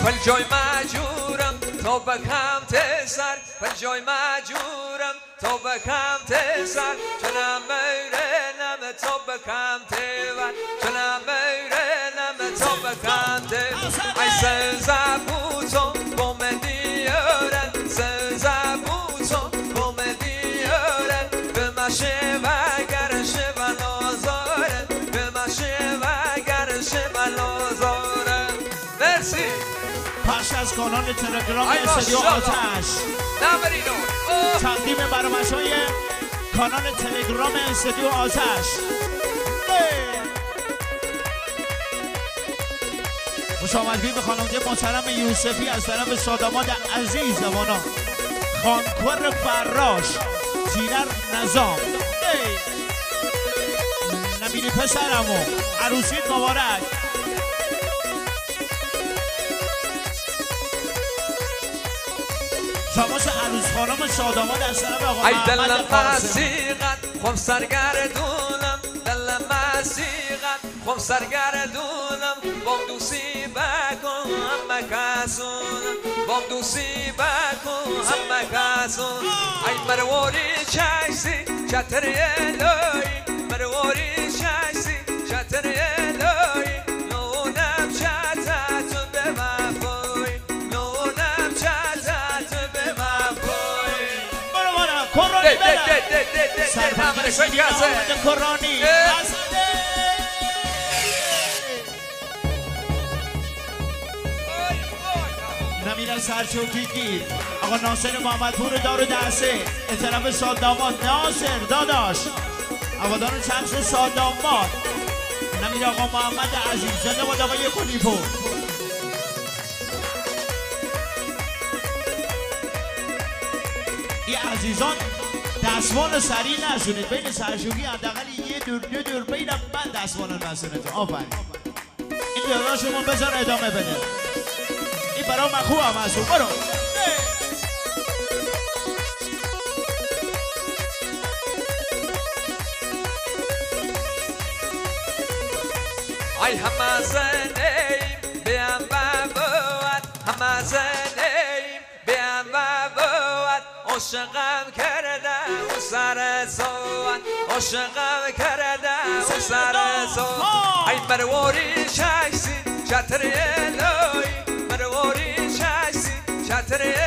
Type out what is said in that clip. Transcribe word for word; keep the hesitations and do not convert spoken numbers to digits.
پل جای مجورم تا بکم تسر پل جای مجورم تا بکم تسر چنم میره نم تا بکم تیور چنم میره نم تا بکم تیور ای سنزبوتون با من دیارن سنزبوتون با من دیارن به مشه وگرشه و نازارن به مشه وگرشه و نازارن. مرسی. پخش از کانال تلگرام استودیو آتش تقدیم برنامه‌های کانال تلگرام استودیو آتش. خوش آمدید به خانواده محترم یوسفی از طرف ساداماد عزیز زمانا خانکور فراش زینر نظام. نبینی پسرمو عروسیت مبارک. شماس عروس خانم ساداماد از طرف آقا محمد قاسم. ای دل مسیقت خوب سرگردونم دل مسیقت خوب سرگردونم بام دوستی بکن همه کسونم بام دوستی بکن همه کسون. ای مرواری چشتی چتر الهی مرواری چشتی چتر الهی نونم چتت به وفای نونم چتت به وفای. برو برو کرانی برم سرپنگی آمد کرانی نمیرن سرچوکی گیر آقا ناصر محمدپور دارو دسته اطراف ساداماد ناصر داداش هوادار چمس ساداماد نمیر آقا محمد عزیز زنده باد آقای خلیفو. این عزیزان دستمال سریع نزونید بین سرشوگی حداقل یه دور دو دور بینم من دستمال نزونید. آفرین این دوراشمون بذار ادامه بده این برای من خوبم از اون. برو ای همه زنیم بیم و بود همه زنیم بیم و بود عاشقم کرده و سر سوان عاشقم کرده و سر سوان. ای مرواری چشتی چتر الهی مرواری چشتی چتر